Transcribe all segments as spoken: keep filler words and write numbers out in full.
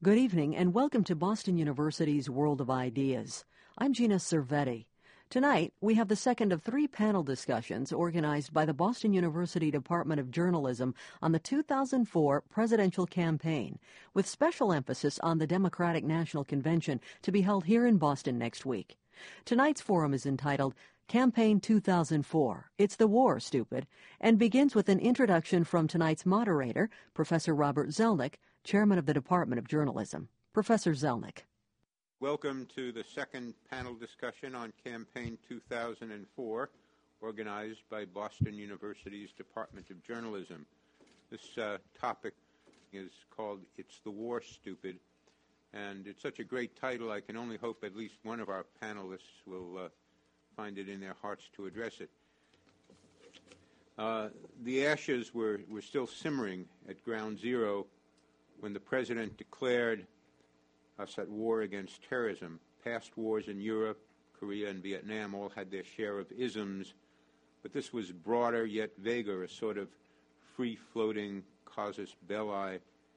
Good evening and welcome to Boston University's World of Ideas. I'm Gina Cervetti. Tonight, we have the second of three panel discussions organized by the Boston University Department of Journalism on the two thousand four presidential campaign, with special emphasis on the Democratic National Convention to be held here in Boston next week. Tonight's forum is entitled Campaign two thousand four, It's the War, Stupid, and begins with an introduction from tonight's moderator, Professor Robert Zelnick, Chairman of the Department of Journalism. Professor Zelnick. Welcome to the second panel discussion on Campaign two thousand four, organized by Boston University's Department of Journalism. This uh, topic is called It's the War, Stupid, and it's such a great title I can only hope at least one of our panelists will uh, find it in their hearts to address it. Uh, the ashes were, were still simmering at ground zero when the President declared us at war against terrorism. Past wars in Europe, Korea, and Vietnam all had their share of isms, but this was broader yet vaguer, a sort of free-floating casus belli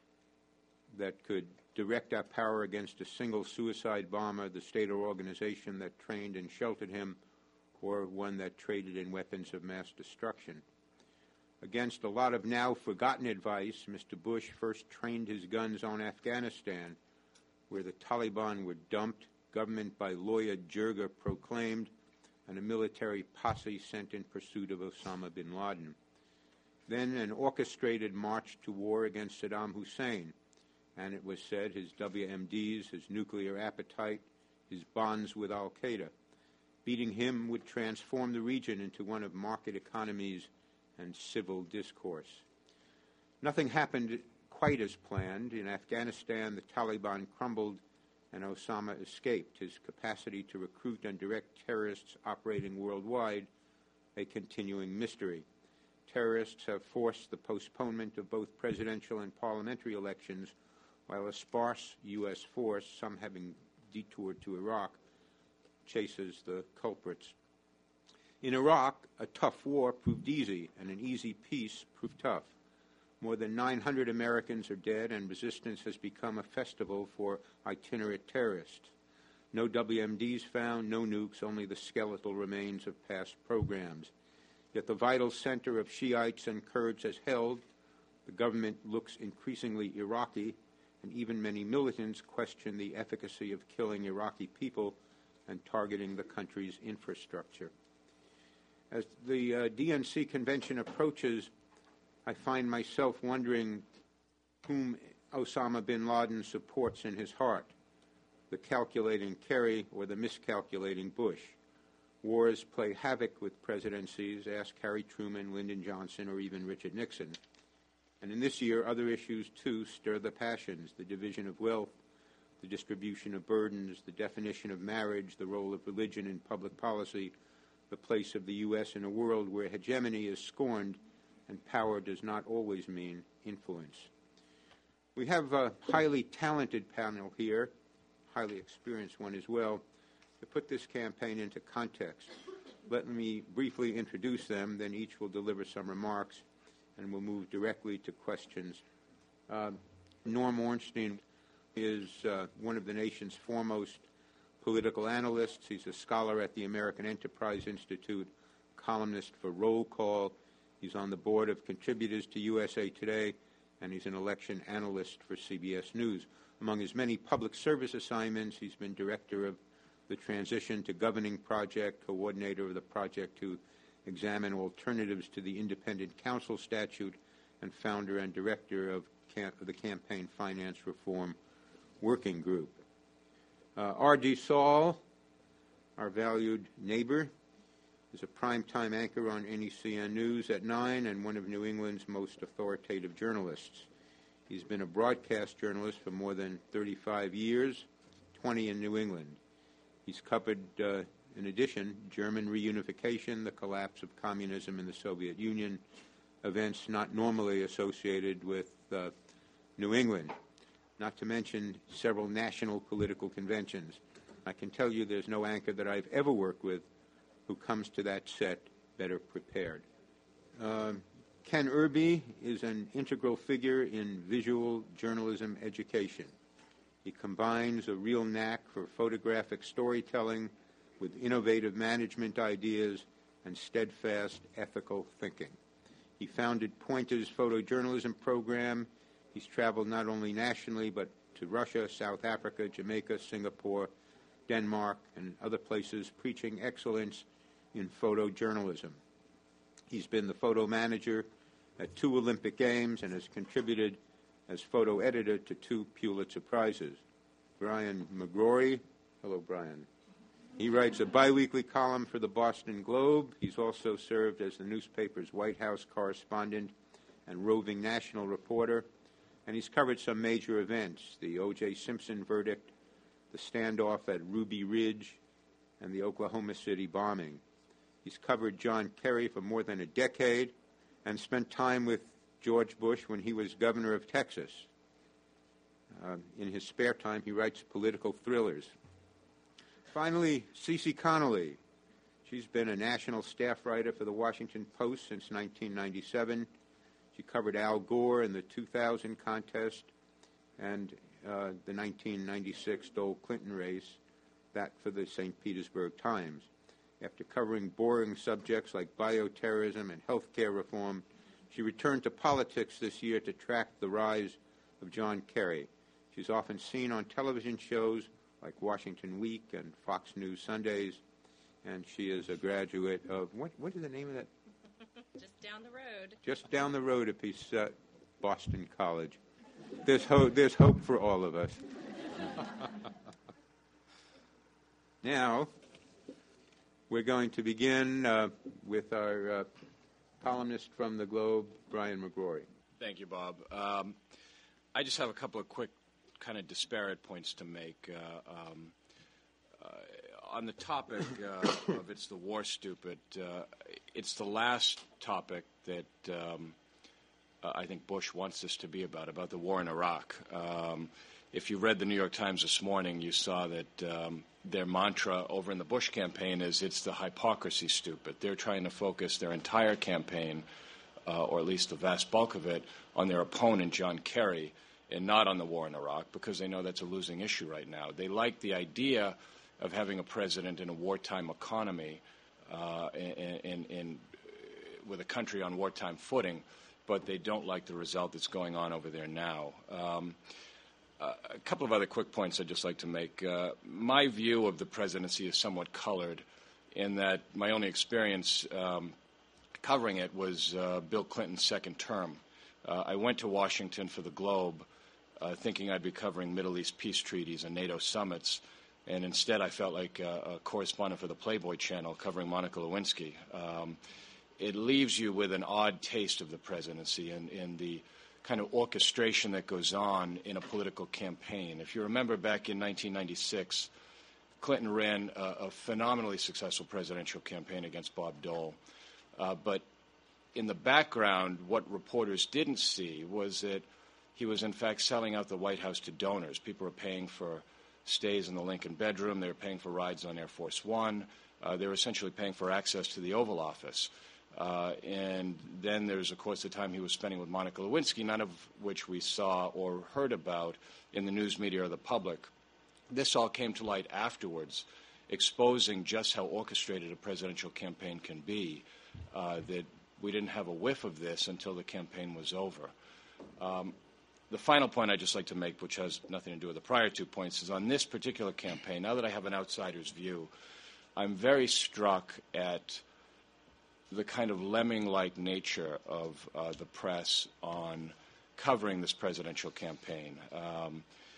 that could direct our power against a single suicide bomber, the state or organization that trained and sheltered him, or one that traded in weapons of mass destruction. Against a lot of now forgotten advice, Mister Bush first trained his guns on Afghanistan, where the Taliban were dumped, government by lawyer Jirga proclaimed, and a military posse sent in pursuit of Osama bin Laden. Then an orchestrated march to war against Saddam Hussein, and it was said his W M Ds, his nuclear appetite, his bonds with al-Qaeda. Beating him would transform the region into one of market economies and civil discourse. Nothing happened quite as planned. In Afghanistan, the Taliban crumbled and Osama escaped, his capacity to recruit and direct terrorists operating worldwide a continuing mystery. Terrorists have forced the postponement of both presidential and parliamentary elections, while a sparse U S force, some having detoured to Iraq, chases the culprits. In Iraq, a tough war proved easy, and an easy peace proved tough. More than nine hundred Americans are dead, and resistance has become a festival for itinerant terrorists. No W M Ds found, no nukes, only the skeletal remains of past programs. Yet the vital center of Shiites and Kurds is held. The government looks increasingly Iraqi, and even many militants question the efficacy of killing Iraqi people and targeting the country's infrastructure. As the uh, D N C convention approaches, I find myself wondering whom Osama bin Laden supports in his heart, the calculating Kerry or the miscalculating Bush. Wars play havoc with presidencies, ask Harry Truman, Lyndon Johnson, or even Richard Nixon. And in this year, other issues, too, stir the passions, the division of wealth, the distribution of burdens, the definition of marriage, the role of religion in public policy, the place of the U S in a world where hegemony is scorned and power does not always mean influence. We have a highly talented panel here, highly experienced one as well, to put this campaign into context. Let me briefly introduce them, then each will deliver some remarks, and we'll move directly to questions. Uh, Norm Ornstein is uh, one of the nation's foremost political analysts. He's a scholar at the American Enterprise Institute, columnist for Roll Call. He's on the board of contributors to U S A Today, and he's an election analyst for C B S News. Among his many public service assignments, he's been director of the Transition to Governing Project, coordinator of the project to examine alternatives to the Independent Counsel Statute, and founder and director of, camp- of the Campaign Finance Reform Working Group. Uh, R D Saul, our valued neighbor, is a primetime anchor on N E C N News at nine and one of New England's most authoritative journalists. He's been a broadcast journalist for more than thirty-five years, twenty in New England. He's covered, uh, in addition, German reunification, the collapse of communism in the Soviet Union, events not normally associated with uh, New England, not to mention several national political conventions. I can tell you there's no anchor that I've ever worked with who comes to that set better prepared. Uh, Ken Irby is an integral figure in visual journalism education. He combines a real knack for photographic storytelling with innovative management ideas and steadfast ethical thinking. He founded Poynter's photojournalism program. He's traveled not only nationally, but to Russia, South Africa, Jamaica, Singapore, Denmark, and other places, preaching excellence in photojournalism. He's been the photo manager at two Olympic Games and has contributed as photo editor to two Pulitzer Prizes. Brian McGrory. Hello, Brian. He writes a biweekly column for the Boston Globe. He's also served as the newspaper's White House correspondent and roving national reporter. And he's covered some major events, the O J Simpson verdict, the standoff at Ruby Ridge, and the Oklahoma City bombing. He's covered John Kerry for more than a decade and spent time with George Bush when he was governor of Texas. Uh, in his spare time, he writes political thrillers. Finally, Cece Connolly. She's been a national staff writer for the Washington Post since nineteen ninety-seven. She covered Al Gore in the two thousand contest and uh, the nineteen ninety-six Dole Clinton race, that for the Saint Petersburg Times. After covering boring subjects like bioterrorism and health care reform, she returned to politics this year to track the rise of John Kerry. She's often seen on television shows like Washington Week and Fox News Sundays, and she is a graduate of, what, what is the name of that? Just down the road. Just down the road a piece, uh, Boston College. There's, ho- there's hope for all of us. Now, we're going to begin uh, with our uh, columnist from the Globe, Brian McGrory. Thank you, Bob. Um, I just have a couple of quick kind of disparate points to make. Uh, um, uh, on the topic uh, of It's the War, Stupid, uh, it's the last topic that um, uh, I think Bush wants this to be about, about the war in Iraq. Um, if you read the New York Times this morning, you saw that um, their mantra over in the Bush campaign is it's the hypocrisy, stupid. They're trying to focus their entire campaign, uh, or at least the vast bulk of it, on their opponent, John Kerry, and not on the war in Iraq, because they know that's a losing issue right now. They like the idea of having a president in a wartime economy uh, and, and, and with a country on wartime footing, but they don't like the result that's going on over there now. Um, uh, a couple of other quick points I'd just like to make. Uh, my view of the presidency is somewhat colored in that my only experience um, covering it was uh, Bill Clinton's second term. Uh, I went to Washington for the Globe uh, thinking I'd be covering Middle East peace treaties and NATO summits, and instead I felt like a, a correspondent for the Playboy Channel covering Monica Lewinsky. Um, it leaves you with an odd taste of the presidency and, and the kind of orchestration that goes on in a political campaign. If you remember back in nineteen ninety-six, Clinton ran a, a phenomenally successful presidential campaign against Bob Dole. Uh, but in the background, what reporters didn't see was that he was in fact selling out the White House to donors. People were paying for stays in the Lincoln bedroom. They were paying for rides on Air Force One. Uh, they were essentially paying for access to the Oval Office. Uh, and then there's, of course, the time he was spending with Monica Lewinsky, none of which we saw or heard about in the news media or the public. This all came to light afterwards, exposing just how orchestrated a presidential campaign can be, uh, that we didn't have a whiff of this until the campaign was over. Um, the final point I'd just like to make, which has nothing to do with the prior two points, is on this particular campaign, now that I have an outsider's view, I'm very struck at the kind of lemming-like nature of uh, the press on covering this presidential campaign. Um,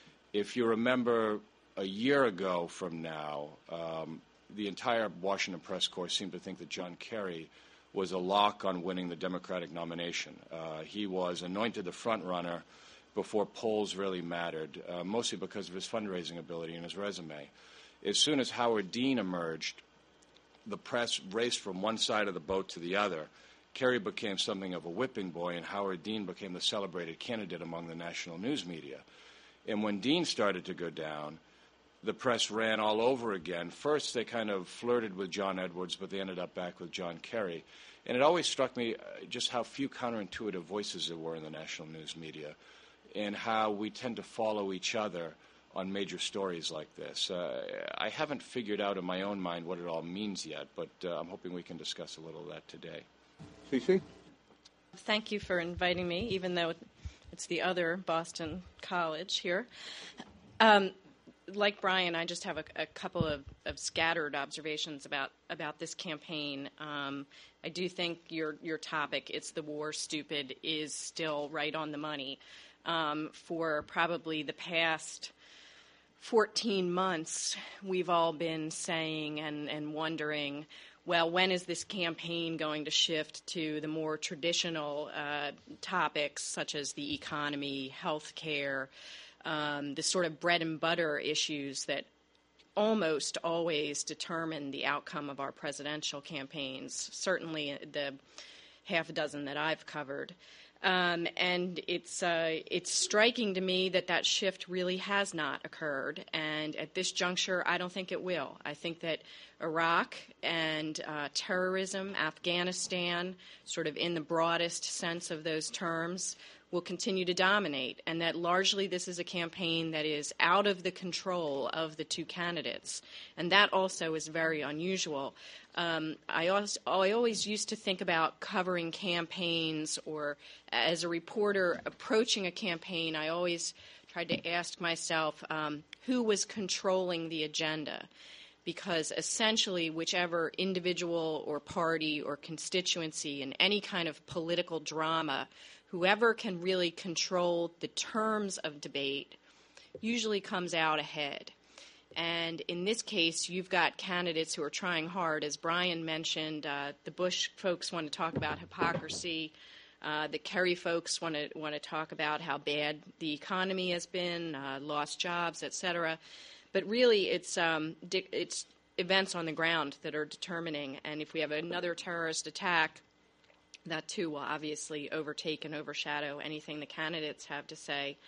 if you remember a year ago from now, um, the entire Washington press corps seemed to think that John Kerry was a lock on winning the Democratic nomination. Uh, he was anointed the front runner before polls really mattered, uh, mostly because of his fundraising ability and his resume. As soon as Howard Dean emerged, the press raced from one side of the boat to the other. Kerry became something of a whipping boy, and Howard Dean became the celebrated candidate among the national news media. And when Dean started to go down, the press ran all over again. First, they kind of flirted with John Edwards, but they ended up back with John Kerry. And it always struck me just how few counterintuitive voices there were in the national news media and how we tend to follow each other on major stories like this. Uh, I haven't figured out in my own mind what it all means yet, but uh, I'm hoping we can discuss a little of that today. Cece? Thank you for inviting me, even though it's the other Boston College here. Um, like Brian, I just have a, a couple of, of scattered observations about, about this campaign. Um, I do think your your topic, "It's the War, Stupid," is still right on the money. Um, for probably the past fourteen months, we've all been saying and, and wondering, well, when is this campaign going to shift to the more traditional uh, topics such as the economy, health care, um, the sort of bread and butter issues that almost always determine the outcome of our presidential campaigns, certainly the half a dozen that I've covered. Um, and it's uh, it's striking to me that that shift really has not occurred. And at this juncture, I don't think it will. I think that Iraq and uh, terrorism, Afghanistan, sort of in the broadest sense of those terms, will continue to dominate, and that largely this is a campaign that is out of the control of the two candidates. And that also is very unusual. Um, I, also, I always used to think about covering campaigns, or as a reporter approaching a campaign, I always tried to ask myself um, who was controlling the agenda. Because essentially whichever individual or party or constituency in any kind of political drama, whoever can really control the terms of debate usually comes out ahead. And in this case, you've got candidates who are trying hard. As Brian mentioned, uh, the Bush folks want to talk about hypocrisy. Uh, the Kerry folks want to want to talk about how bad the economy has been, uh, lost jobs, et cetera. But really, it's um, di- it's events on the ground that are determining. And if we have another terrorist attack, that too will obviously overtake and overshadow anything the candidates have to say.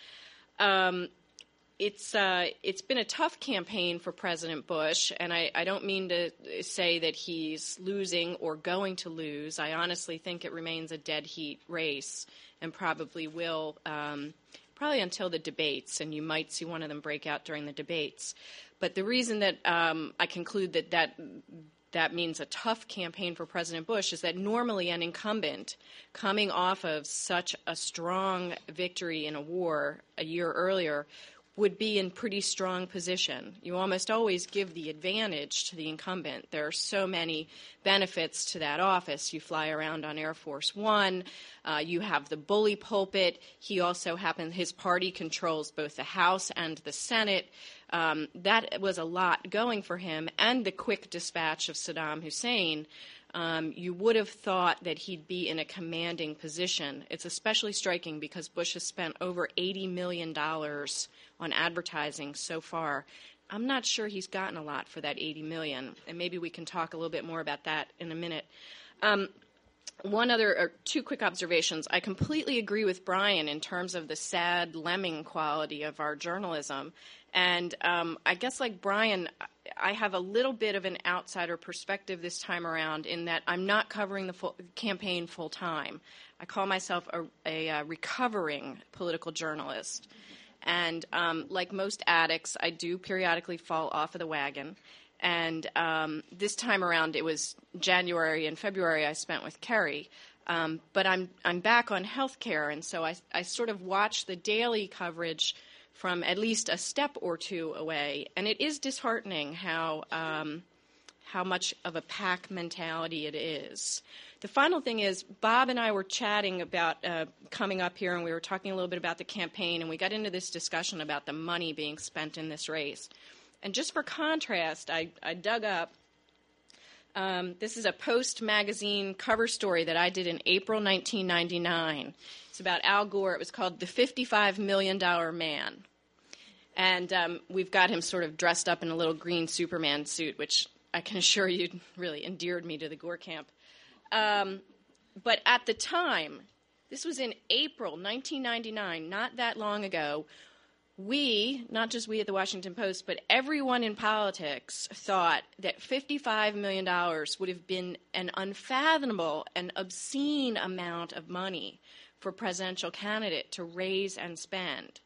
Um, it's uh, it's been a tough campaign for President Bush, and I, I don't mean to say that he's losing or going to lose. I honestly think it remains a dead heat race, and probably will. Um, Probably until the debates, and you might see one of them break out during the debates. But the reason that um, I conclude that, that that means a tough campaign for President Bush is that normally an incumbent coming off of such a strong victory in a war a year earlier would be in pretty strong position. You almost always give the advantage to the incumbent. There are so many benefits to that office. You fly around on Air Force One. Uh, you have the bully pulpit. He also happens, his party controls both the House and the Senate. Um, that was a lot going for him. And the quick dispatch of Saddam Hussein. Um, you would have thought that he'd be in a commanding position. It's especially striking because Bush has spent over eighty million dollars on advertising so far. I'm not sure he's gotten a lot for that eighty million dollars, and maybe we can talk a little bit more about that in a minute. Um, one other, or two quick observations. I completely agree with Brian in terms of the sad lemming quality of our journalism. And um, I guess like Brian, I have a little bit of an outsider perspective this time around in that I'm not covering the full campaign full time. I call myself a, a, a recovering political journalist. And um, like most addicts, I do periodically fall off of the wagon. And um, this time around, it was January and February I spent with Kerry. Um, but I'm I'm back on health care, and so I, I sort of watch the daily coverage from at least a step or two away. And it is disheartening how um, how much of a pack mentality it is. The final thing is, Bob and I were chatting about uh, coming up here, and we were talking a little bit about the campaign, and we got into this discussion about the money being spent in this race. And just for contrast, I, I dug up, um, this is a Post magazine cover story that I did in April nineteen ninety-nine. It's about Al Gore. It was called The fifty-five million dollars Man. And um, we've got him sort of dressed up in a little green Superman suit, which I can assure you really endeared me to the Gore camp. Um, but at the time, this was in April nineteen ninety-nine, not that long ago, we, not just we at the Washington Post, but everyone in politics thought that fifty-five million dollars would have been an unfathomable and obscene amount of money for a presidential candidate to raise and spend.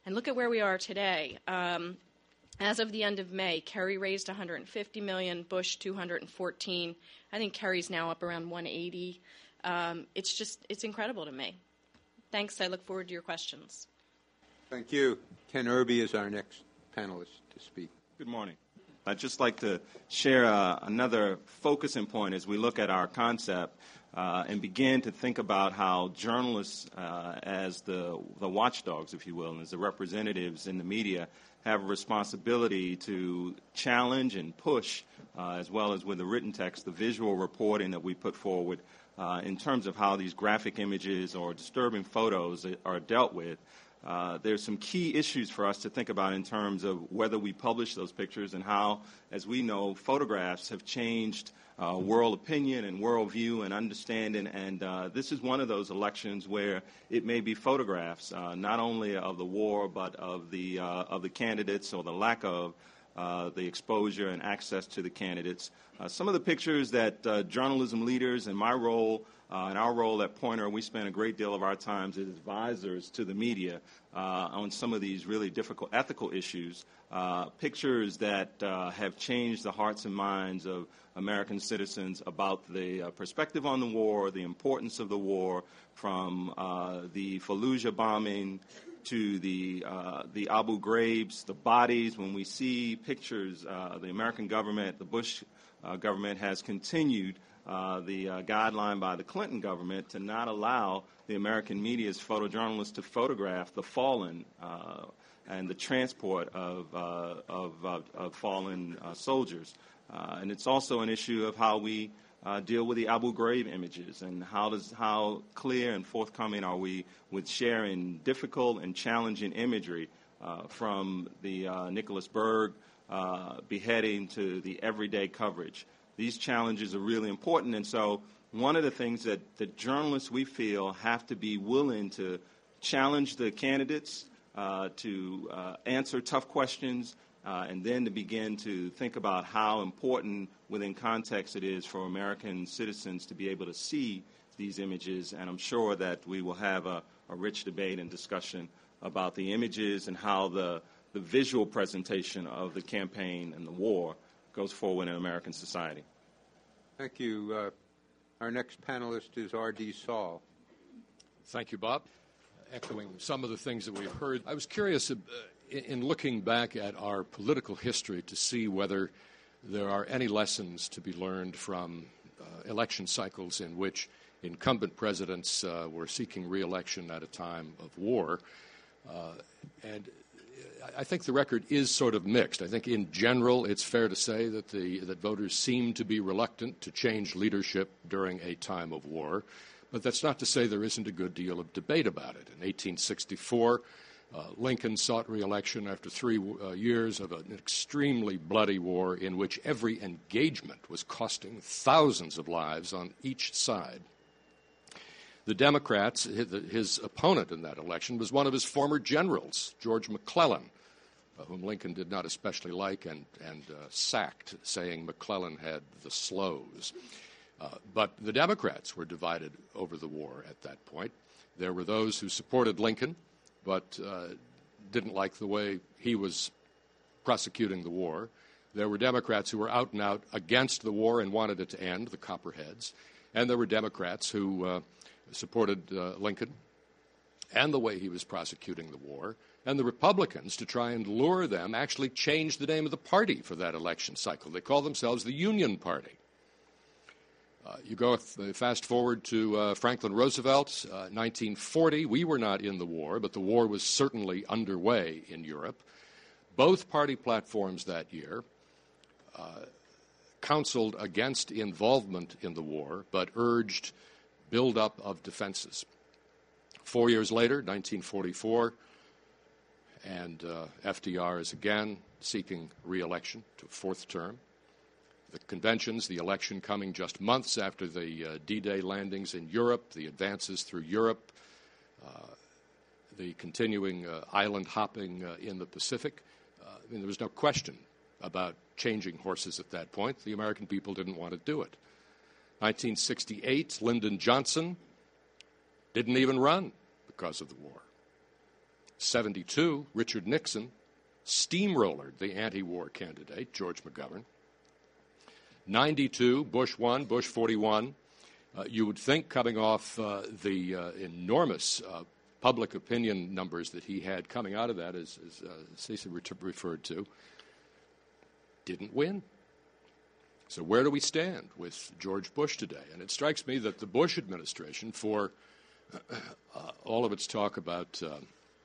And look at where we are today. Um, as of the end of May, Kerry raised one hundred fifty million dollars, Bush two hundred fourteen. I think Kerry's now up around one hundred eighty. Um, it's just, it's incredible to me. Thanks. I look forward to your questions. Thank you. Ken Irby is our next panelist to speak. Good morning. I'd just like to share uh, another focusing point as we look at our concept uh, and begin to think about how journalists, uh, as the, the watchdogs, if you will, and as the representatives in the media, have a responsibility to challenge and push, uh, as well as with the written text, the visual reporting that we put forward uh, in terms of how these graphic images or disturbing photos are dealt with. Uh, there's some key issues for us to think about in terms of whether we publish those pictures and how, as we know, photographs have changed uh, world opinion and world view and understanding. And uh, this is one of those elections where it may be photographs, uh, not only of the war, but of the uh, of the candidates or the lack of uh, the exposure and access to the candidates. Uh, some of the pictures that uh, journalism leaders and my role Uh, in our role at Poynter, we spend a great deal of our time as advisors to the media uh, on some of these really difficult ethical issues, uh, pictures that uh, have changed the hearts and minds of American citizens about the uh, perspective on the war, the importance of the war, from uh, the Fallujah bombing to the uh, the Abu Ghraibs, the bodies. When we see pictures, uh, the American government, the Bush uh, government has continued Uh, the uh, guideline by the Clinton government to not allow the American media's photojournalists to photograph the fallen uh, and the transport of, uh, of, of, of fallen uh, soldiers. Uh, and it's also an issue of how we uh, deal with the Abu Ghraib images and how does how clear and forthcoming are we with sharing difficult and challenging imagery uh, from the uh, Nicholas Berg uh, beheading to the everyday coverage. These challenges are really important, and so one of the things that the journalists, we feel, have to be willing to challenge the candidates, uh, to uh, answer tough questions, uh, and then to begin to think about how important within context it is for American citizens to be able to see these images. And I'm sure that we will have a, a rich debate and discussion about the images and how the, the visual presentation of the campaign and the war goes forward in American society. Thank you. Uh, our next panelist is R D Saul. Thank you, Bob. Echoing some of the things that we've heard, I was curious uh, in looking back at our political history to see whether there are any lessons to be learned from uh, election cycles in which incumbent presidents uh, were seeking re-election at a time of war. Uh, and I think the record is sort of mixed. I think in general it's fair to say that the that voters seem to be reluctant to change leadership during a time of war, but that's not to say there isn't a good deal of debate about it. In eighteen sixty-four, uh, Lincoln sought re-election after three uh, years of an extremely bloody war in which every engagement was costing thousands of lives on each side. The Democrats, his opponent in that election was one of his former generals, George McClellan, whom Lincoln did not especially like and, and uh, sacked, saying McClellan had the slows. Uh, but the Democrats were divided over the war at that point. There were those who supported Lincoln but uh, didn't like the way he was prosecuting the war. There were Democrats who were out and out against the war and wanted it to end, the Copperheads. And there were Democrats who uh, supported uh, Lincoln and the way he was prosecuting the war. And the Republicans, to try and lure them, actually changed the name of the party for that election cycle. They called themselves the Union Party. Uh, you go fast forward to uh, Franklin Roosevelt, uh, nineteen forty. We were not in the war, but the war was certainly underway in Europe. Both party platforms that year uh, counseled against involvement in the war, but urged build-up of defenses. Four years later, nineteen forty-four, and uh, F D R is again seeking re-election to a fourth term. The conventions, the election coming just months after the uh, D-Day landings in Europe, the advances through Europe, uh, the continuing uh, island hopping uh, in the Pacific. Uh, I mean, there was no question about changing horses at that point. The American people didn't want to do it. nineteen sixty-eight, Lyndon Johnson didn't even run because of the war. seventy-two, Richard Nixon steamrollered the anti-war candidate, George McGovern. ninety-two, Bush one, Bush forty-one. Uh, you would think, coming off uh, the uh, enormous uh, public opinion numbers that he had coming out of that, as, as uh, Stacey re- referred to, didn't win. So where do we stand with George Bush today? And it strikes me that the Bush administration, for uh, all of its talk about uh,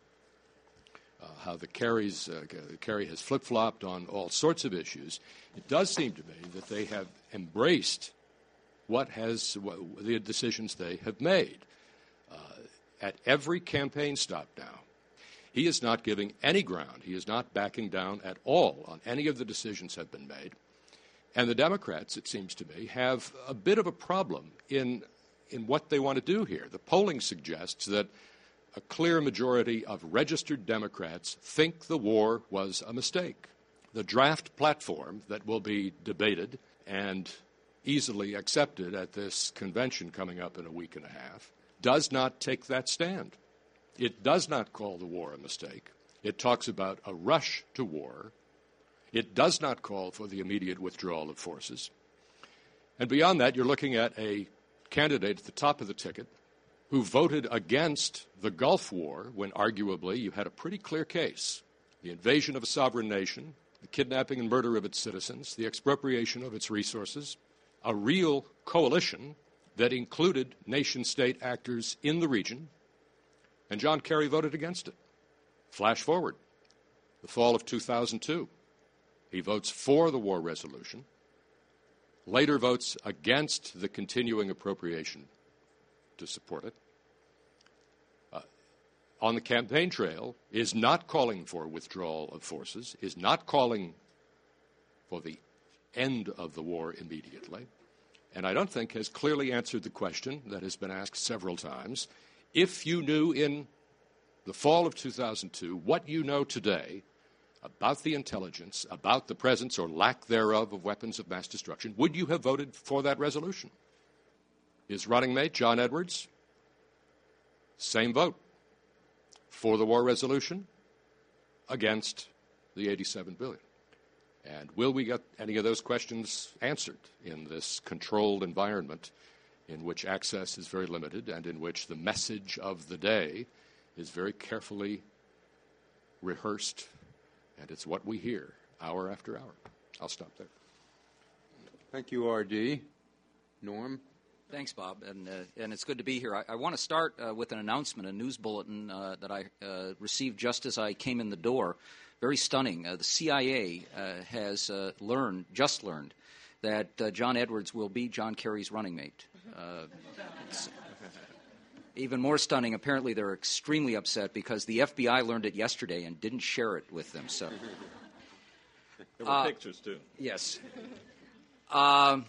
uh, how the Kerry's, uh, Kerry has flip-flopped on all sorts of issues, it does seem to me that they have embraced what has what, the decisions they have made. Uh, at every campaign stop now, he is not giving any ground. He is not backing down at all on any of the decisions that have been made. And the Democrats, it seems to me, have a bit of a problem in, in what they want to do here. The polling suggests that a clear majority of registered Democrats think the war was a mistake. The draft platform that will be debated and easily accepted at this convention coming up in a week and a half does not take that stand. It does not call the war a mistake. It talks about a rush to war. It does not call for the immediate withdrawal of forces. And beyond that, you're looking at a candidate at the top of the ticket who voted against the Gulf War when arguably you had a pretty clear case. The invasion of a sovereign nation, the kidnapping and murder of its citizens, the expropriation of its resources, a real coalition that included nation-state actors in the region, and John Kerry voted against it. Flash forward, the fall of two thousand two. He votes for the war resolution, later votes against the continuing appropriation to support it. Uh, on the campaign trail, is not calling for withdrawal of forces, is not calling for the end of the war immediately, and I don't think has clearly answered the question that has been asked several times. If you knew in the fall of two thousand two what you know today about the intelligence, about the presence or lack thereof of weapons of mass destruction, would you have voted for that resolution? His running mate, John Edwards, same vote. For the war resolution, against the eighty-seven billion dollars. And will we get any of those questions answered in this controlled environment in which access is very limited and in which the message of the day is very carefully rehearsed, and it's what we hear hour after hour? I'll stop there. Thank you, R D. Norm? Thanks, Bob, and uh, and it's good to be here. I, I want to start uh, with an announcement, a news bulletin uh, that I uh, received just as I came in the door. Very stunning. Uh, the C I A uh, has uh, learned, just learned, that uh, John Edwards will be John Kerry's running mate. Uh, it's even more stunning, apparently they're extremely upset because the F B I learned it yesterday and didn't share it with them. So, there were uh, pictures, too. Yes. Um,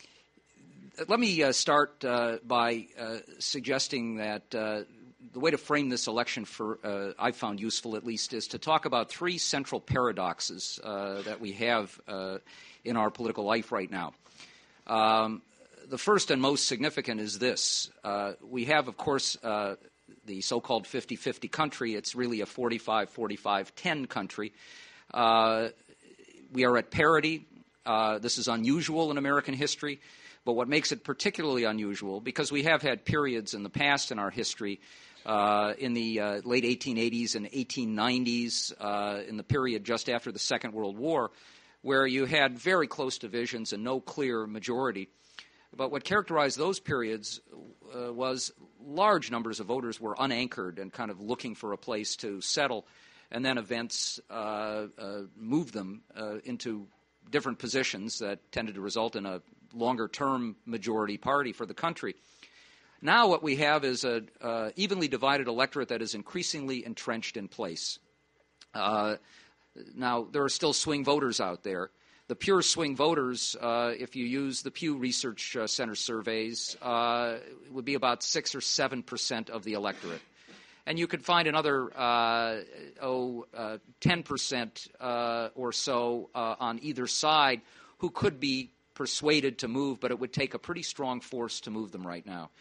let me uh, start uh, by uh, suggesting that uh, the way to frame this election, for uh, I found useful at least, is to talk about three central paradoxes uh, that we have uh, in our political life right now. Um, the first and most significant is this. Uh, we have, of course, uh, the so-called fifty-fifty country. It's really a forty-five forty-five ten country. Uh, we are at parity. Uh, this is unusual in American history. But what makes it particularly unusual, because we have had periods in the past in our history, uh, in the uh, late eighteen eighties and eighteen nineties, uh, in the period just after the Second World War, where you had very close divisions and no clear majority. But what characterized those periods uh, was large numbers of voters were unanchored and kind of looking for a place to settle, and then events uh, uh, moved them uh, into different positions that tended to result in a longer-term majority party for the country. Now what we have is an uh, evenly divided electorate that is increasingly entrenched in place. Uh, now, there are still swing voters out there. The pure swing voters, uh, if you use the Pew Research uh, Center surveys, uh, would be about six or seven percent of the electorate. And you could find another uh, oh, uh, ten percent uh, or so uh, on either side who could be persuaded to move, but it would take a pretty strong force to move them right now.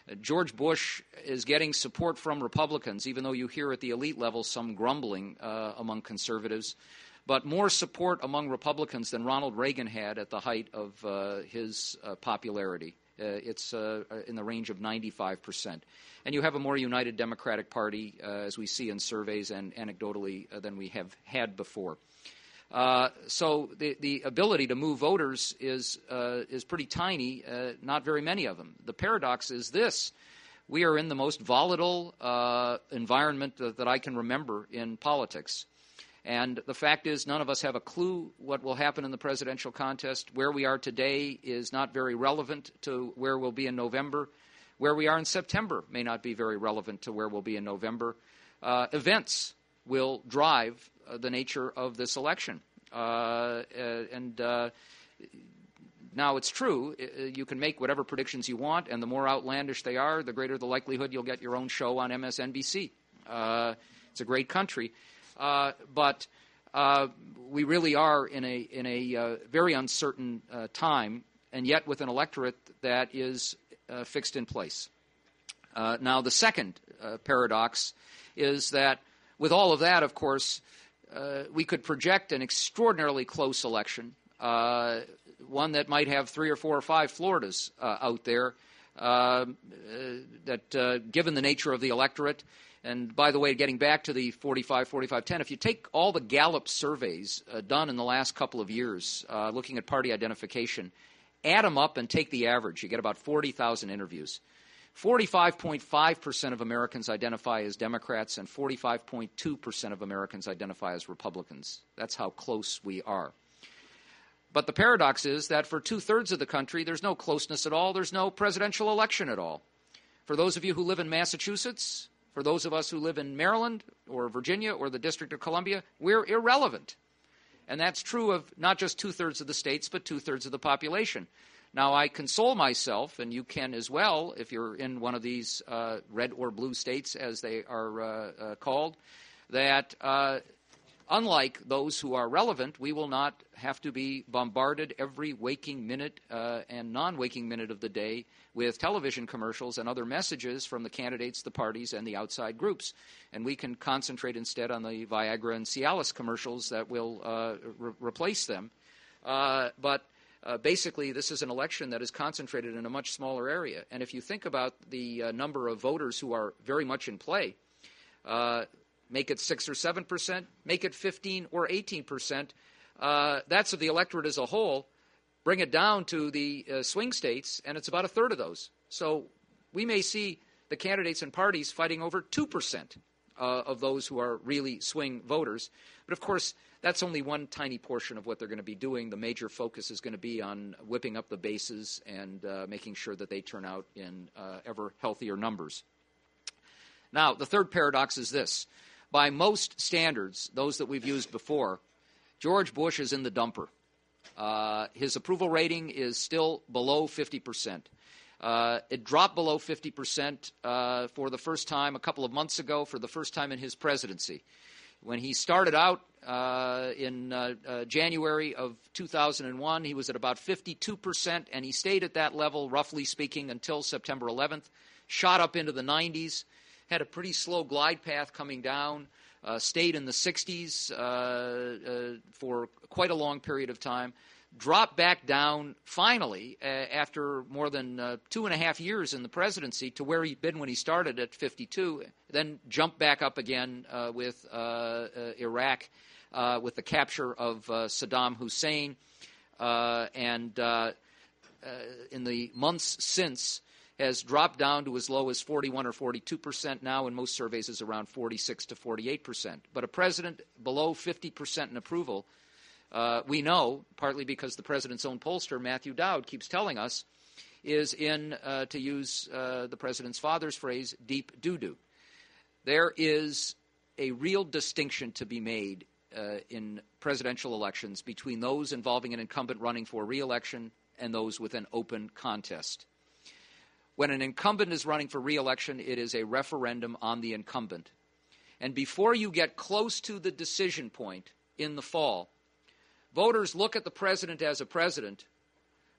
Uh, George Bush is getting support from Republicans, even though you hear at the elite level some grumbling uh, among conservatives, but more support among Republicans than Ronald Reagan had at the height of uh, his uh, popularity. Uh, it's uh, in the range of ninety-five percent. And you have a more united Democratic Party, uh, as we see in surveys and anecdotally, uh, than we have had before. Uh, so the, the ability to move voters is, uh, is pretty tiny, uh, not very many of them. The paradox is this. We are in the most volatile uh, environment that, that I can remember in politics. And the fact is, none of us have a clue what will happen in the presidential contest. Where we are today is not very relevant to where we'll be in November. Where we are in September may not be very relevant to where we'll be in November. Uh, events will drive uh, the nature of this election. Uh, uh, and uh, now it's true, uh, you can make whatever predictions you want, and the more outlandish they are, the greater the likelihood you'll get your own show on M S N B C. Uh, it's a great country. Uh, but uh, we really are in a in a uh, very uncertain uh, time, and yet with an electorate that is uh, fixed in place. Uh, now, the second uh, paradox is that with all of that, of course, uh, we could project an extraordinarily close election, uh, one that might have three or four or five Floridas uh, out there, uh, uh, that uh, given the nature of the electorate. And by the way, getting back to the forty-five, forty-five, ten, if you take all the Gallup surveys uh, done in the last couple of years, uh, looking at party identification, add them up and take the average, you get about forty thousand interviews. forty-five point five percent of Americans identify as Democrats and forty-five point two percent of Americans identify as Republicans. That's how close we are. But the paradox is that for two-thirds of the country, there's no closeness at all. There's no presidential election at all. For those of you who live in Massachusetts, for those of us who live in Maryland or Virginia or the District of Columbia, we're irrelevant. And that's true of not just two-thirds of the states, but two-thirds of the population. Now, I console myself, and you can as well, if you're in one of these uh, red or blue states, as they are uh, uh, called, that uh, unlike those who are relevant, we will not have to be bombarded every waking minute uh, and non-waking minute of the day with television commercials and other messages from the candidates, the parties, and the outside groups. And we can concentrate instead on the Viagra and Cialis commercials that will uh, re- replace them. Uh, but uh, basically, this is an election that is concentrated in a much smaller area. And if you think about the uh, number of voters who are very much in play, uh, make it six or seven percent, make it fifteen or eighteen percent, uh, that's of the electorate as a whole. Bring it down to the uh, swing states, and it's about a third of those. So we may see the candidates and parties fighting over two percent uh, of those who are really swing voters. But, of course, that's only one tiny portion of what they're going to be doing. The major focus is going to be on whipping up the bases and uh, making sure that they turn out in uh, ever healthier numbers. Now, the third paradox is this. By most standards, those that we've used before, George Bush is in the dumper. Uh, his approval rating is still below fifty percent. Uh, it dropped below fifty percent uh, for the first time a couple of months ago, for the first time in his presidency. When he started out uh, in uh, uh, January of two thousand one, he was at about fifty-two percent, and he stayed at that level, roughly speaking, until September eleventh, shot up into the nineties, had a pretty slow glide path coming down, uh, stayed in the sixties uh, uh, for quite a long period of time, dropped back down finally uh, after more than uh, two and a half years in the presidency to where he'd been when he started at fifty-two, then jumped back up again uh, with uh, uh, Iraq, uh, with the capture of uh, Saddam Hussein, uh, and uh, uh, in the months since has dropped down to as low as forty-one or forty-two percent now. In most surveys is around forty-six to forty-eight percent. But a president below fifty percent in approval, uh, we know, partly because the president's own pollster, Matthew Dowd, keeps telling us, is in, uh, to use uh, the president's father's phrase, deep doo-doo. There is a real distinction to be made uh, in presidential elections between those involving an incumbent running for re-election and those with an open contest. When an incumbent is running for re-election, it is a referendum on the incumbent. And before you get close to the decision point in the fall, voters look at the president as a president,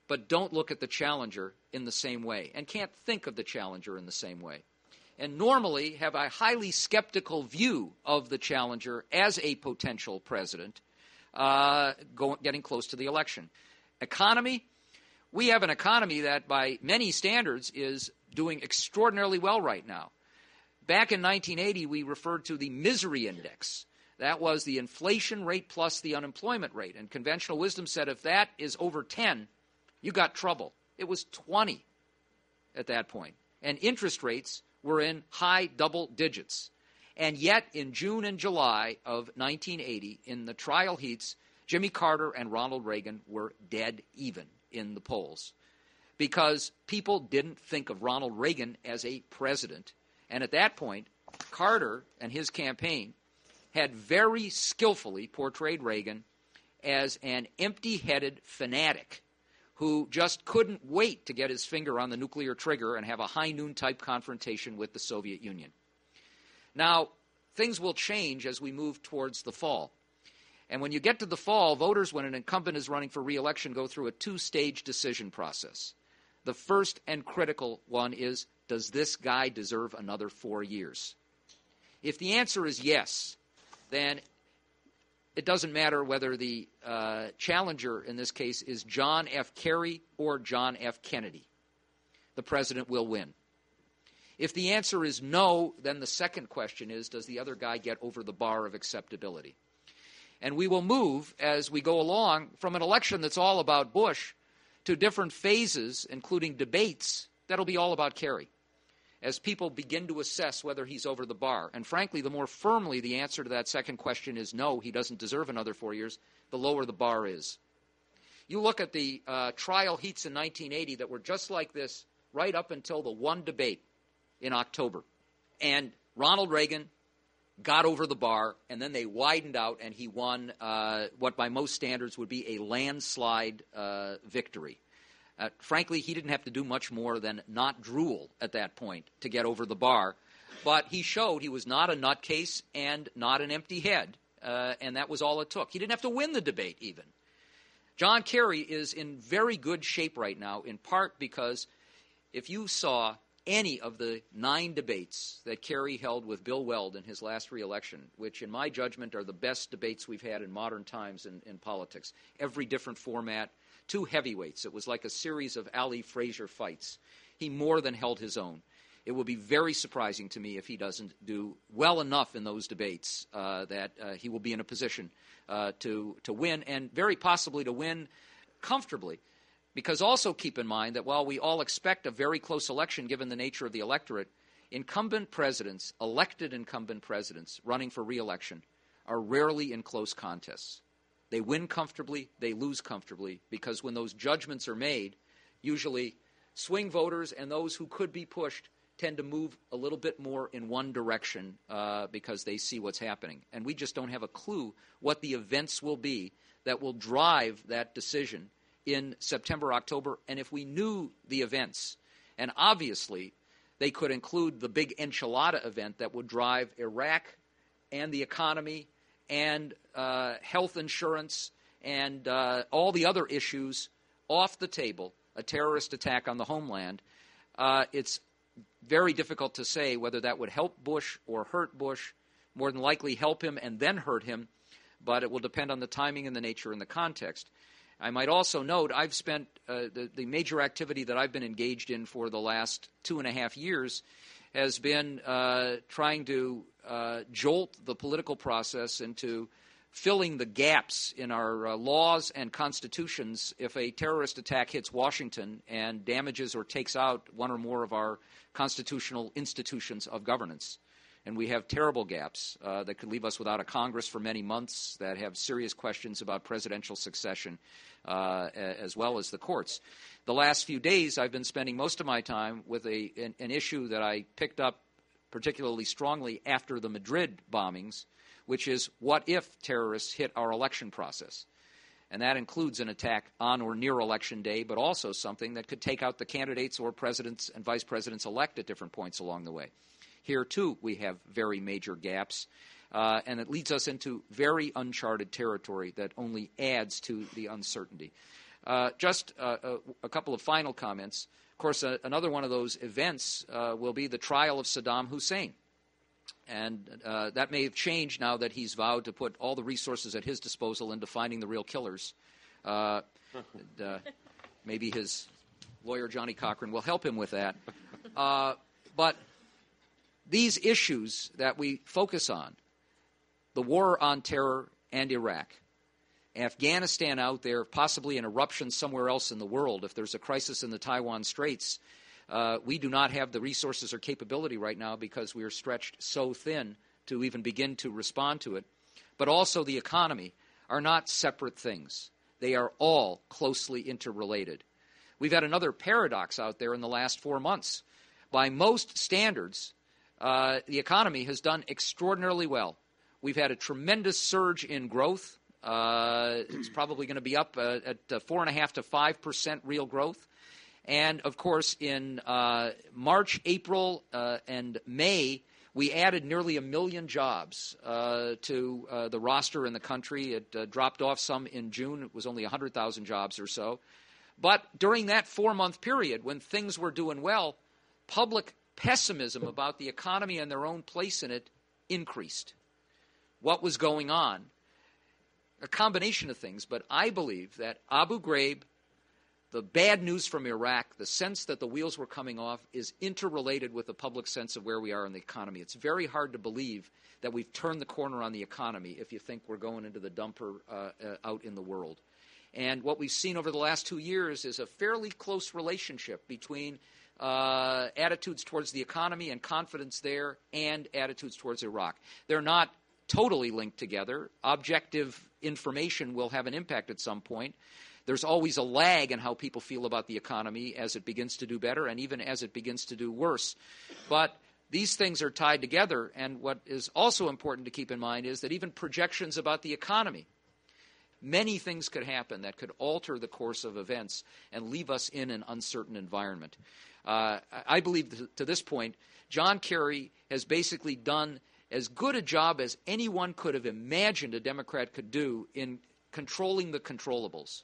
but don't look at the challenger in the same way and can't think of the challenger in the same way, and normally have a highly skeptical view of the challenger as a potential president uh, go, getting close to the election. Economy, we have an economy that by many standards is doing extraordinarily well right now. Back in nineteen eighty, we referred to the misery index. That was the inflation rate plus the unemployment rate. And conventional wisdom said if that is over ten, you got trouble. It was twenty at that point. And interest rates were in high double digits. And yet, in June and July of nineteen eighty, in the trial heats, Jimmy Carter and Ronald Reagan were dead even in the polls because people didn't think of Ronald Reagan as a president. And at that point, Carter and his campaign had very skillfully portrayed Reagan as an empty-headed fanatic who just couldn't wait to get his finger on the nuclear trigger and have a high noon type confrontation with the Soviet Union. Now, things will change as we move towards the fall. And when you get to the fall, voters, when an incumbent is running for re-election, go through a two-stage decision process. The first and critical one is, does this guy deserve another four years? If the answer is yes, then it doesn't matter whether the uh, challenger in this case is John F. Kerry or John F. Kennedy. The president will win. If the answer is no, then the second question is, does the other guy get over the bar of acceptability? And we will move as we go along from an election that's all about Bush to different phases, including debates, that'll be all about Kerry, as people begin to assess whether he's over the bar. And frankly, the more firmly the answer to that second question is no, he doesn't deserve another four years, the lower the bar is. You look at the uh, trial heats in nineteen eighty that were just like this right up until the one debate in October. And Ronald Reagan got over the bar, and then they widened out, and he won uh, what by most standards would be a landslide uh, victory. Uh, frankly, he didn't have to do much more than not drool at that point to get over the bar. But he showed he was not a nutcase and not an empty head, uh, and that was all it took. He didn't have to win the debate even. John Kerry is in very good shape right now, in part because if you saw any of the nine debates that Kerry held with Bill Weld in his last re-election, which in my judgment are the best debates we've had in modern times in, in politics, every different format, two heavyweights. It was like a series of Ali Frazier fights. He more than held his own. It will be very surprising to me if he doesn't do well enough in those debates uh, that uh, he will be in a position uh, to, to win, and very possibly to win comfortably. Because also keep in mind that while we all expect a very close election given the nature of the electorate, incumbent presidents, elected incumbent presidents running for re-election are rarely in close contests. They win comfortably, they lose comfortably, because when those judgments are made, usually swing voters and those who could be pushed tend to move a little bit more in one direction uh, because they see what's happening. And we just don't have a clue what the events will be that will drive that decision in September, October. And if we knew the events, and obviously they could include the big enchilada event that would drive Iraq and the economy and uh, health insurance and uh, all the other issues off the table, a terrorist attack on the homeland, uh, it's very difficult to say whether that would help Bush or hurt Bush, more than likely help him and then hurt him, but it will depend on the timing and the nature and the context. I might also note I've spent uh, the, the major activity that I've been engaged in for the last two and a half years has been uh, trying to uh, jolt the political process into filling the gaps in our uh, laws and constitutions if a terrorist attack hits Washington and damages or takes out one or more of our constitutional institutions of governance. And we have terrible gaps uh, that could leave us without a Congress for many months, that have serious questions about presidential succession, uh, as well as the courts. The last few days, I've been spending most of my time with a, an, an issue that I picked up particularly strongly after the Madrid bombings, which is what if terrorists hit our election process? And that includes an attack on or near Election Day, but also something that could take out the candidates or presidents and vice presidents-elect at different points along the way. Here, too, we have very major gaps, uh, and it leads us into very uncharted territory that only adds to the uncertainty. Uh, just uh, a, a couple of final comments. Of course, uh, another one of those events uh, will be the trial of Saddam Hussein. And uh, that may have changed now that he's vowed to put all the resources at his disposal into finding the real killers. Uh, and, uh, maybe his lawyer, Johnny Cochran, will help him with that. Uh, but these issues that we focus on, the war on terror and Iraq, Afghanistan out there, possibly an eruption somewhere else in the world, if there's a crisis in the Taiwan Straits, Uh, we do not have the resources or capability right now because we are stretched so thin to even begin to respond to it. But also the economy are not separate things. They are all closely interrelated. We've had another paradox out there in the last four months. By most standards, uh, the economy has done extraordinarily well. We've had a tremendous surge in growth. Uh, it's probably going to be up uh, at uh, four point five to five percent real growth. And, of course, in uh, March, April, uh, and May, we added nearly a million jobs uh, to uh, the roster in the country. It uh, dropped off some in June. It was only one hundred thousand jobs or so. But during that four-month period, when things were doing well, public pessimism about the economy and their own place in it increased. What was going on? A combination of things, but I believe that Abu Ghraib, the bad news from Iraq, the sense that the wheels were coming off, is interrelated with the public sense of where we are in the economy. It's very hard to believe that we've turned the corner on the economy if you think we're going into the dumper uh, uh, out in the world. And what we've seen over the last two years is a fairly close relationship between uh, attitudes towards the economy and confidence there and attitudes towards Iraq. They're not totally linked together. Objective information will have an impact at some point. There's always a lag in how people feel about the economy as it begins to do better and even as it begins to do worse. But these things are tied together, and what is also important to keep in mind is that even projections about the economy, many things could happen that could alter the course of events and leave us in an uncertain environment. Uh, I believe that to this point, John Kerry has basically done as good a job as anyone could have imagined a Democrat could do in controlling the controllables,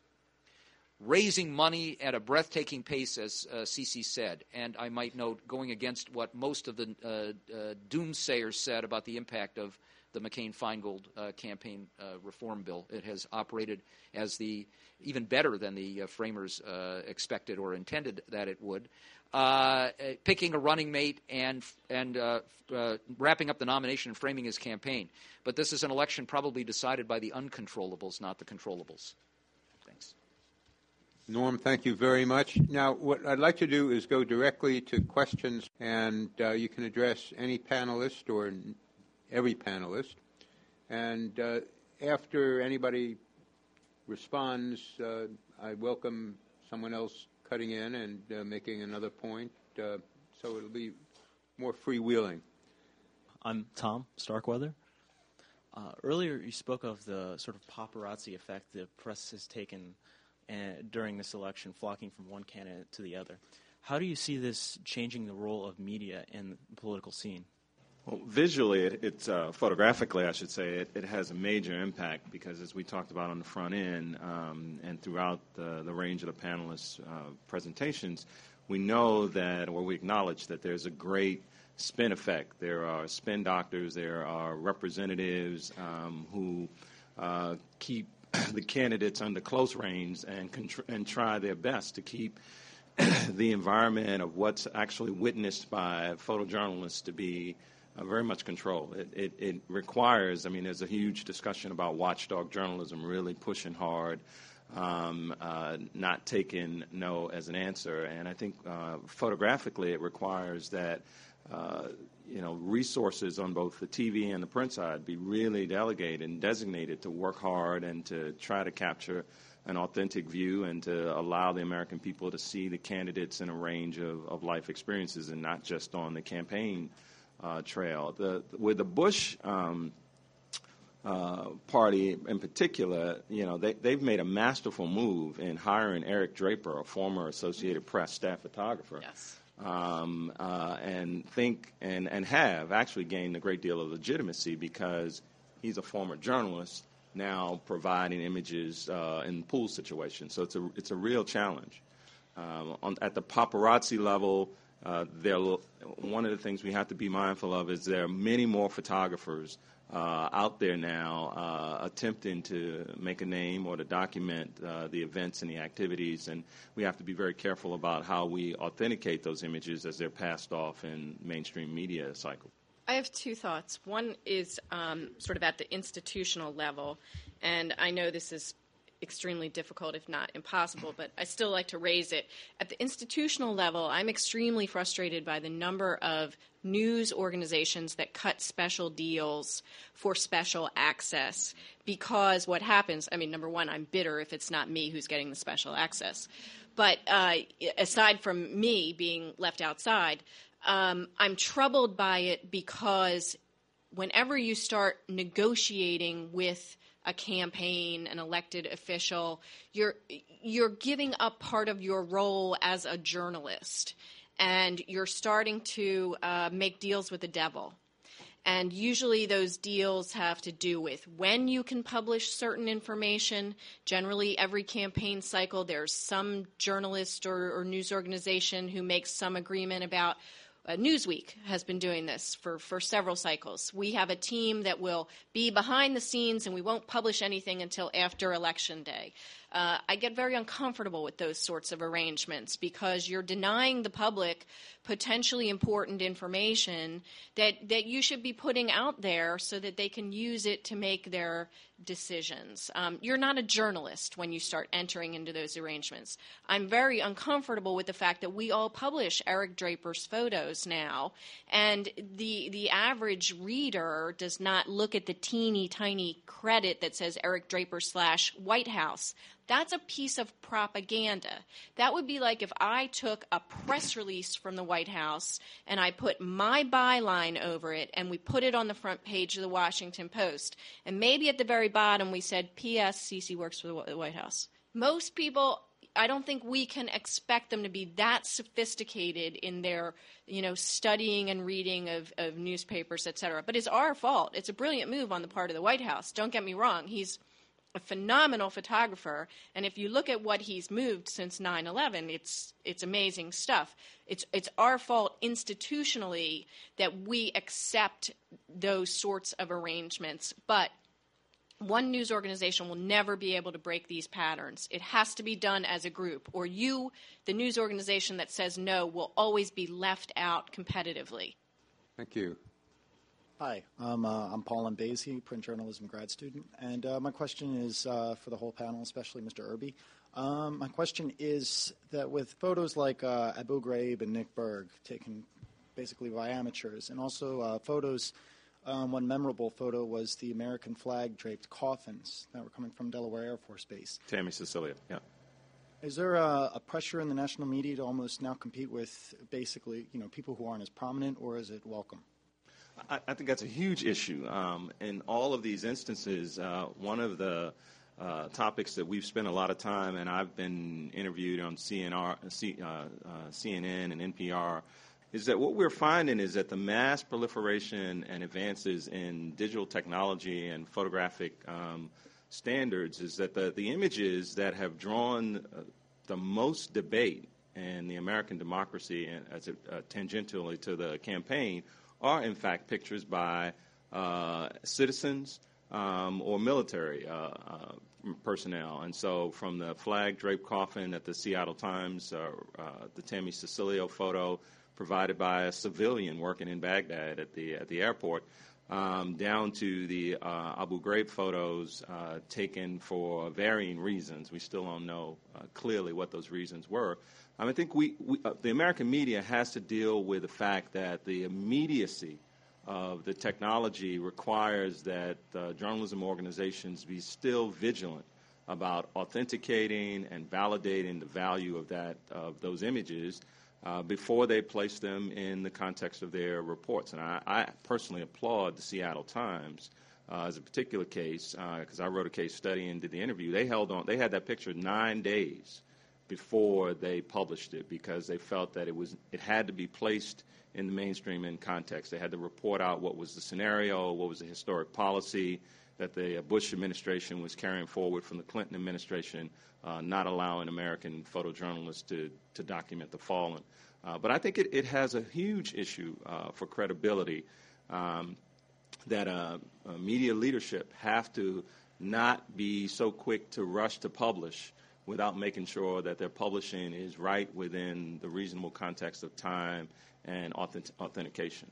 raising money at a breathtaking pace, as uh, Cece said, and I might note going against what most of the uh, uh, doomsayers said about the impact of the McCain-Feingold uh, campaign uh, reform bill. It has operated as the even better than the uh, framers uh, expected or intended that it would. Uh, picking a running mate and and uh, uh, wrapping up the nomination and framing his campaign. But this is an election probably decided by the uncontrollables, not the controllables. Thanks. Norm, thank you very much. Now, what I'd like to do is go directly to questions, and uh, you can address any panelist or every panelist. And uh, after anybody responds, uh, I welcome someone else cutting in and uh, making another point, uh, so it'll be more freewheeling. I'm Tom Starkweather. Uh, earlier, you spoke of the sort of paparazzi effect the press has taken uh, during this election, flocking from one candidate to the other. How do you see this changing the role of media in the political scene? Well, visually, it, it's uh, photographically, I should say, it, it has a major impact because, as we talked about on the front end um, and throughout the, the range of the panelists' uh, presentations, we know that, or we acknowledge that there's a great spin effect. There are spin doctors, there are representatives um, who uh, keep the candidates under close range and, contr- and try their best to keep the environment of what's actually witnessed by photojournalists to be Uh, very much control. It, it, it requires, I mean, there's a huge discussion about watchdog journalism really pushing hard, um, uh, not taking no as an answer. And I think uh, photographically it requires that, uh, you know, resources on both the T V and the print side be really delegated and designated to work hard and to try to capture an authentic view and to allow the American people to see the candidates in a range of, of life experiences and not just on the campaign Uh, trail. The, with the Bush um, uh, party in particular, you know, they, they've made a masterful move in hiring Eric Draper, a former Associated Press staff photographer, Yes. um, uh, and think and, and have actually gained a great deal of legitimacy because he's a former journalist now providing images uh, in pool situations. So it's a it's a real challenge. Um, on, at the paparazzi level, uh, there one of the things we have to be mindful of is there are many more photographers uh, out there now uh, attempting to make a name or to document uh, the events and the activities, and we have to be very careful about how we authenticate those images as they're passed off in mainstream media cycle. I have two thoughts. One is um, sort of at the institutional level, and I know this is extremely difficult, if not impossible, but I still like to raise it. At the institutional level, I'm extremely frustrated by the number of news organizations that cut special deals for special access, because what happens, I mean, number one, I'm bitter if it's not me who's getting the special access. But uh, aside from me being left outside, um, I'm troubled by it because whenever you start negotiating with a campaign, an elected official, you're you're giving up part of your role as a journalist, and you're starting to uh, make deals with the devil. And usually those deals have to do with when you can publish certain information. Generally, every campaign cycle, there's some journalist or, or news organization who makes some agreement about. Uh, Newsweek has been doing this for, for several cycles. We have a team that will be behind the scenes, and we won't publish anything until after Election Day. Uh, I get very uncomfortable with those sorts of arrangements because you're denying the public potentially important information that, that you should be putting out there so that they can use it to make their decisions. Um, you're not a journalist when you start entering into those arrangements. I'm very uncomfortable with the fact that we all publish Eric Draper's photos now, and the the average reader does not look at the teeny tiny credit that says Eric Draper slash White House. That's a piece of propaganda. That would be like if I took a press release from the White House and I put my byline over it and we put it on the front page of the Washington Post. And maybe at the very bottom we said, P S Cece works for the White House. Most people, I don't think we can expect them to be that sophisticated in their, you know, studying and reading of, of newspapers, et cetera. But it's our fault. It's a brilliant move on the part of the White House. Don't get me wrong. He's a phenomenal photographer, and if you look at what he's moved since nine eleven, it's it's amazing stuff. It's it's our fault institutionally that we accept those sorts of arrangements, but one news organization will never be able to break these patterns. It has to be done as a group, or you, the news organization that says no, will always be left out competitively. Thank you. Hi, um, uh, I'm Paul Mbezi, print journalism grad student, and uh, my question is uh, for the whole panel, especially Mister Irby. Um, my question is that with photos like uh, Abu Ghraib and Nick Berg taken basically by amateurs, and also uh, photos, um, one memorable photo was the American flag draped coffins that were coming from Delaware Air Force Base. Tammy Cecilia, yeah. Is there a, a pressure in the national media to almost now compete with basically, you know, people who aren't as prominent, or is it welcome? I, I think that's a huge issue. Um, in all of these instances, uh, one of the uh, topics that we've spent a lot of time, and I've been interviewed on C N R, C, uh, uh, C N N and N P R, is that what we're finding is that the mass proliferation and advances in digital technology and photographic um, standards is that the, the images that have drawn uh, the most debate in the American democracy, and as it, uh, tangentially to the campaign, are in fact pictures by uh, citizens um, or military uh, uh, personnel. And so from the flag draped coffin at the Seattle Times, uh, uh, the Tammy Cecilio photo provided by a civilian working in Baghdad at the at the airport, um, down to the uh, Abu Ghraib photos uh, taken for varying reasons. We still don't know uh, clearly what those reasons were. I think we, we uh, the American media has to deal with the fact that the immediacy of the technology requires that uh, journalism organizations be still vigilant about authenticating and validating the value of that of those images uh, before they place them in the context of their reports. And I, I personally applaud the Seattle Times uh, as a particular case because uh, I wrote a case study and did the interview. They held on. They had that picture nine days before they published it because they felt that it was it had to be placed in the mainstream in context. They had to report out what was the scenario, what was the historic policy, that the Bush administration was carrying forward from the Clinton administration, uh, not allowing American photojournalists to, to document the fallen. Uh, but I think it, it has a huge issue uh, for credibility um, that uh, uh, media leadership have to not be so quick to rush to publish without making sure that their publishing is right within the reasonable context of time and authentic- authentication.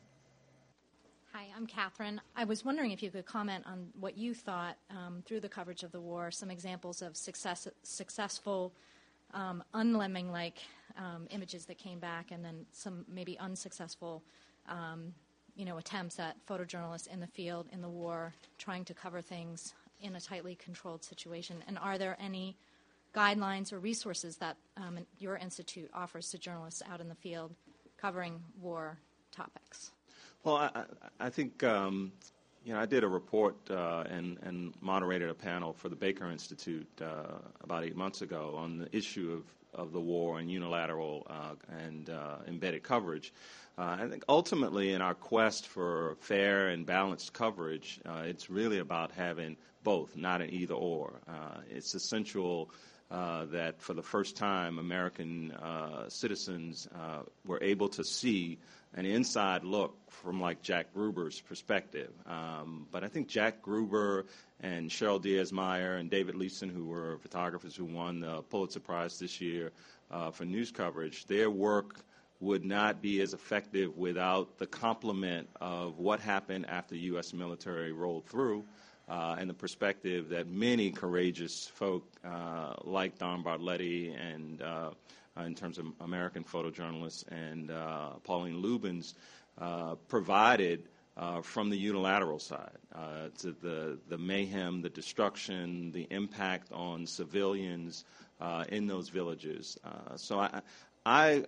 Hi, I'm Catherine. I was wondering if you could comment on what you thought um, through the coverage of the war, some examples of success, successful um, unlemming-like um, images that came back, and then some maybe unsuccessful um, you know, attempts at photojournalists in the field in the war trying to cover things in a tightly controlled situation. And are there any guidelines or resources that um, your institute offers to journalists out in the field covering war topics? Well, I, I think, um, you know, I did a report uh, and, and moderated a panel for the Baker Institute uh, about eight months ago on the issue of, of the war and unilateral uh, and uh, embedded coverage. Uh, I think ultimately in our quest for fair and balanced coverage, uh, it's really about having both, not an either or. Uh, it's essential uh, that for the first time American uh, citizens uh, were able to see an inside look from like Jack Gruber's perspective. Um, but I think Jack Gruber and Cheryl Diaz-Meyer and David Leeson, who were photographers who won the Pulitzer Prize this year uh, for news coverage, their work would not be as effective without the complement of what happened after the U S military rolled through uh, and the perspective that many courageous folk uh, like Don Bartlett and uh, in terms of American photojournalists and uh, Pauline Lubens uh, provided uh, from the unilateral side uh, to the, the mayhem, the destruction, the impact on civilians uh, in those villages. Uh, so I, I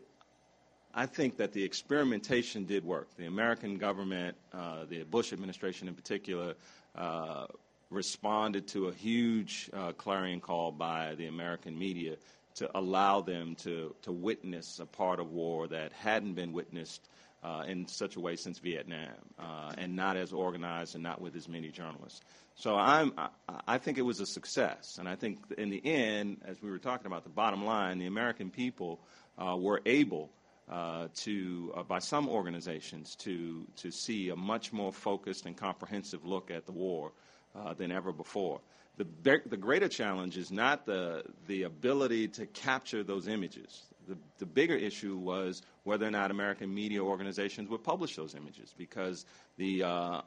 I think that the experimentation did work. The American government, uh, the Bush administration in particular, uh, responded to a huge uh, clarion call by the American media to allow them to, to witness a part of war that hadn't been witnessed uh, in such a way since Vietnam, uh, and not as organized and not with as many journalists. So I'm, I, I think it was a success. And I think in the end, as we were talking about, the bottom line, the American people uh, were able Uh, to, uh, by some organizations, to to see a much more focused and comprehensive look at the war uh, than ever before. The be- the greater challenge is not the the ability to capture those images. The the bigger issue was whether or not American media organizations would publish those images, because the uh,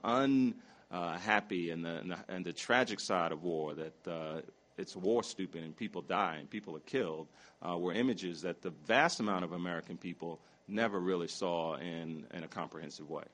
unhappy and the, and the and the tragic side of war, that uh, it's war stupid and people die and people are killed, uh, were images that the vast amount of American people never really saw in, in a comprehensive way.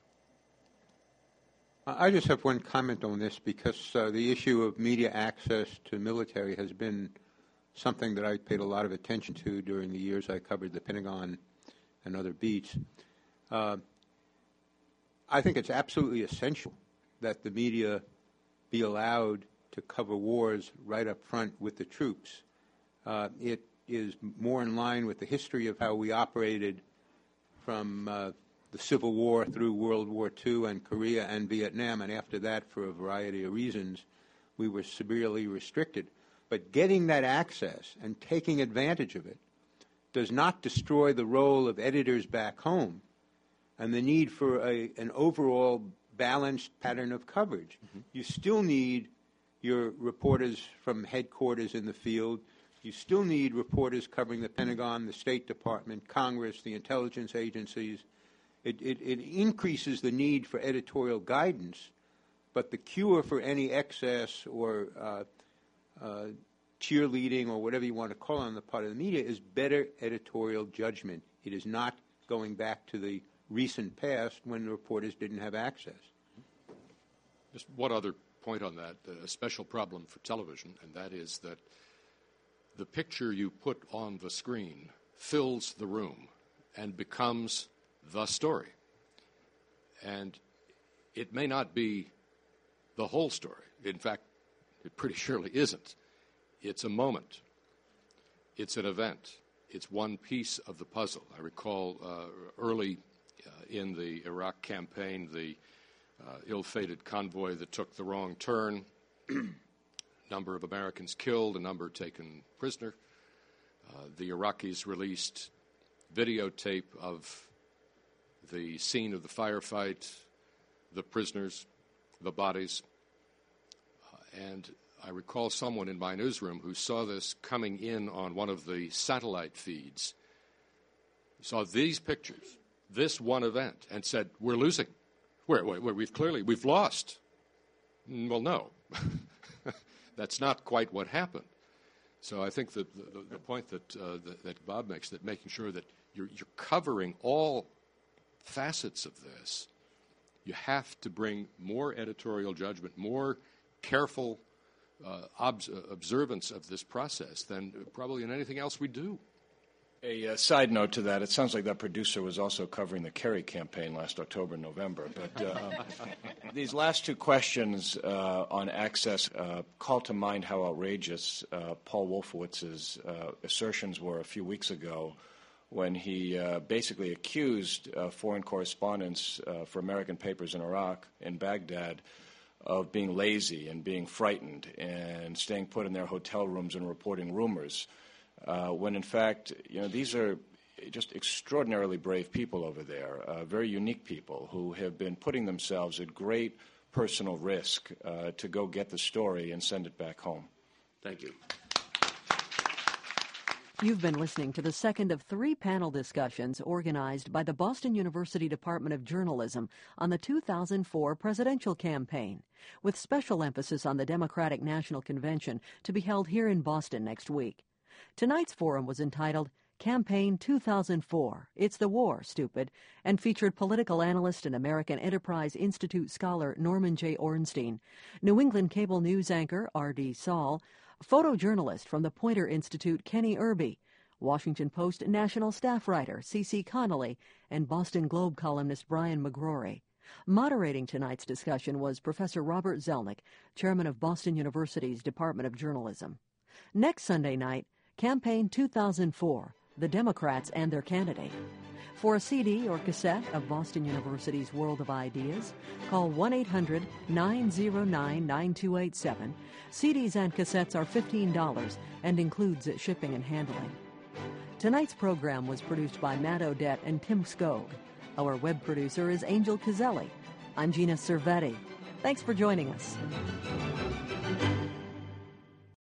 I just have one comment on this, because uh, the issue of media access to military has been something that I paid a lot of attention to during the years I covered the Pentagon and other beats. Uh, I think it's absolutely essential that the media be allowed to cover wars right up front with the troops. Uh, it is more in line with the history of how we operated from uh, the Civil War through World War Two and Korea and Vietnam, and after that, for a variety of reasons, we were severely restricted. But getting that access and taking advantage of it does not destroy the role of editors back home and the need for a, an overall balanced pattern of coverage. Mm-hmm. You still need your reporters from headquarters in the field. You still need reporters covering the Pentagon, the State Department, Congress, the intelligence agencies. It, it, it increases the need for editorial guidance, but the cure for any excess or uh, uh, cheerleading or whatever you want to call it on the part of the media is better editorial judgment. It is not going back to the recent past when the reporters didn't have access. Just one other point on that, a special problem for television, and that is that the picture you put on the screen fills the room and becomes the story. And it may not be the whole story. In fact, it pretty surely isn't. It's a moment. It's an event. It's one piece of the puzzle. I recall uh, early uh, in the Iraq campaign, the uh, ill-fated convoy that took the wrong turn, number of Americans killed, a number taken prisoner. Uh, the Iraqis released videotape of the scene of the firefight, the prisoners, the bodies. Uh, and I recall someone in my newsroom who saw this coming in on one of the satellite feeds, saw these pictures, this one event, and said, we're losing. We're, we're, we've clearly, we've lost. Well, no. That's not quite what happened. So I think that the, the point that, uh, that, that Bob makes, that making sure that you're, you're covering all facets of this, you have to bring more editorial judgment, more careful uh, obs- observance of this process than probably in anything else we do. A uh, side note to that, it sounds like that producer was also covering the Kerry campaign last October and November. But uh, these last two questions uh, on access uh, call to mind how outrageous uh, Paul Wolfowitz's uh, assertions were a few weeks ago when he uh, basically accused uh, foreign correspondents uh, for American papers in Iraq, in Baghdad, of being lazy and being frightened and staying put in their hotel rooms and reporting rumors. Uh, when in fact, you know, these are just extraordinarily brave people over there, uh, very unique people who have been putting themselves at great personal risk uh, to go get the story and send it back home. Thank you. You've been listening to the second of three panel discussions organized by the Boston University Department of Journalism on the two thousand four presidential campaign, with special emphasis on the Democratic National Convention to be held here in Boston next week. Tonight's forum was entitled Campaign two thousand four, It's the War, Stupid, and featured political analyst and American Enterprise Institute scholar Norman J. Ornstein, New England cable news anchor R D. Saul, photojournalist from the Poynter Institute Kenny Irby, Washington Post national staff writer C C Connolly, and Boston Globe columnist Brian McGrory. Moderating tonight's discussion was Professor Robert Zelnick, chairman of Boston University's Department of Journalism. Next Sunday night, Campaign two thousand four, The Democrats and Their Candidate. For a C D or cassette of Boston University's World of Ideas, call one eight hundred nine oh nine nine two eight seven. C Ds and cassettes are fifteen dollars and includes shipping and handling. Tonight's program was produced by Matt Odette and Tim Skog. Our web producer is Angel Caselli. I'm Gina Cervetti. Thanks for joining us.